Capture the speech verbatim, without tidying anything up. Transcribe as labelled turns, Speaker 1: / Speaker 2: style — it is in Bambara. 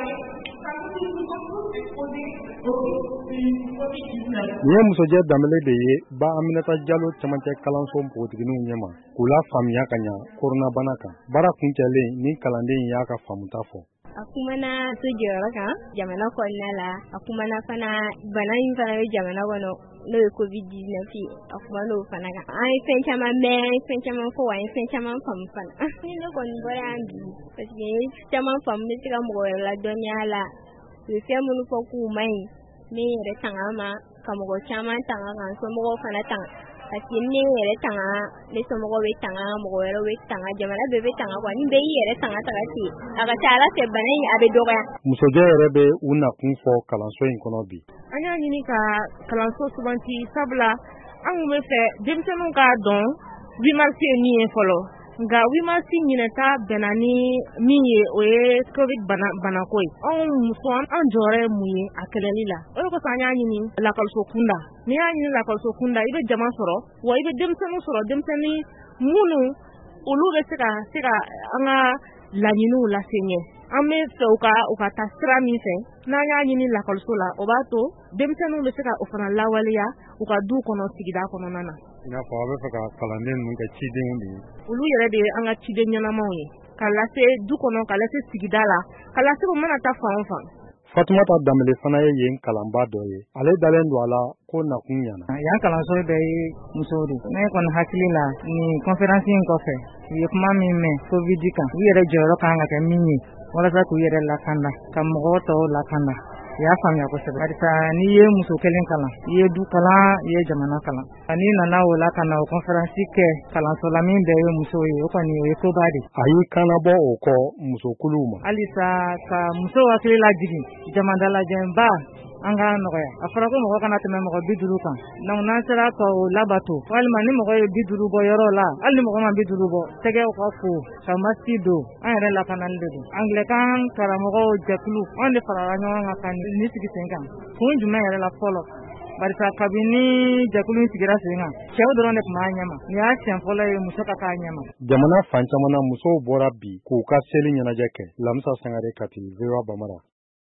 Speaker 1: Nin ye musojɛ danbele de ye ba Aminata Jalo camancɛ kalanso npogotigininw ɲɛma k'u la faamuya ka ɲa koronabana kan. Baara kuncɛlen ni kalanden y'a ka faamuta fɔ.
Speaker 2: A kumana so jɔyɔrɔ kan jamana kɔnɔna la, a kumana fana bana in fana bɛ jamana kɔnɔ n'o ye covid dix-neuf ye, a kumana o fana kan. An ye fɛn caman mɛn, an ye fɛn caman fɔ, an ye fɛn caman faamu fana. Ni ne kɔni bɔra yan bi parce que caman faamu bɛ se ka mɔgɔ wɛrɛ ladɔnniya la, u ye fɛn minnu fɔ k'u man ɲi, ne yɛrɛ tanga ma ka mɔgɔ caman tanga ka n somɔgɔw fana tanga. Parce que ne yɛrɛ tanga, ne somɔgɔw bɛ tanga, mɔgɔ wɛrɛw bɛ tanga, jamana bɛɛ bɛ tanga quoi. Ni bɛɛ y'i yɛrɛ tanga taga ten, a ka ca Ala fɛ bana in a bɛ dɔgɔya.
Speaker 1: Musojɛ yɛrɛ bɛ u nakun fɔ kalanso in kɔnɔ bi.
Speaker 3: An y'a ɲini ka kalanso suganti sabula an kun bɛ fɛ denmisɛnninw k'a dɔn huit mars ye min ye fɔlɔ. Nka huit mars ɲinɛta bɛnna ni min ye o ye covid bana banako ye. Anw muso an jɔyɔrɔ ye mun ye a kɛlɛli la. O de kosɔn an y'a ɲini lakɔliso kunda. N'i y'a ɲini lakɔliso kunda i bɛ jama sɔrɔ wa i bɛ denmisɛnninw sɔrɔ, denmisɛnnin minnu olu bɛ se ka se ka an ka laɲiniw lase ɲɛ. An bɛ fɛ u ka u ka taa sira min fɛ n'an y'a ɲini lakɔliso la o b'a to denmisɛnninw bɛ se ka o fana lawaleya u ka du kɔnɔ sigida kɔnɔna na.
Speaker 1: I n'a fɔ a bɛ fɛ ka kalanden ninnu kɛ cidenw de ye.
Speaker 3: Olu yɛrɛ de ye an ka ciden ɲɛnamaw ye. Ka lase du kɔnɔ, ka lase sigida la, ka lase u mana taa fan o fan.
Speaker 1: Fatumata Danbele fana ye yen kalanba dɔ ye. Ale dalen don a la ko nakun ɲana.
Speaker 4: Yan kalanso bɛɛ ye musow de. Ne kɔni hakili la nin conférence in kɔfɛ u ye kuma min mɛn covid kan u yɛrɛ jɔyɔrɔ kan ka kɛ min ye walasa k'u yɛrɛ lakanda ka mɔgɔw tɔw lakanda. I y'a faamuya kosɛbɛ. Barisa n'i ye muso kelen kalan, i ye du kalan, i ye jamana kalan. N'i nana o la ka na o conférence kɛ kalanso la min bɛɛ ye musow ye, o kɔni o ye koba de.
Speaker 1: A y'i kannabɔ o kɔ musokuluw ma.
Speaker 3: Halisa ka musow hakili lajigin jamadalajɛnba an ka nɔgɔya. A fɔra ko mɔgɔ kana tɛmɛ mɔgɔ bi duuru kan. Donc n'an sera ka o labato walima ni mɔgɔ ye bi duuru bɔ yɔrɔ la, hali ni mɔgɔ ma bi duuru bɔ, tɛgɛw ka ko, ka masiki don, an yɛrɛ lakanali de don. Anglais karamɔgɔw jɛkulu anw de farala ɲɔgɔn kan ka ni sigi sen kan. Kun jumɛn yɛrɛ la fɔlɔ? Barisa kabini jɛkulu in sigira sen kan, cɛw dɔrɔn de tun b'a ɲɛma. Nin y'a siɲɛ fɔlɔ ye muso ka k'a ɲɛma.
Speaker 1: Jamana fan caman na musow bɔra bi k'u ka seli ɲɛnajɛ kɛ. Lamisa Sangare Kati, V O A Bamara.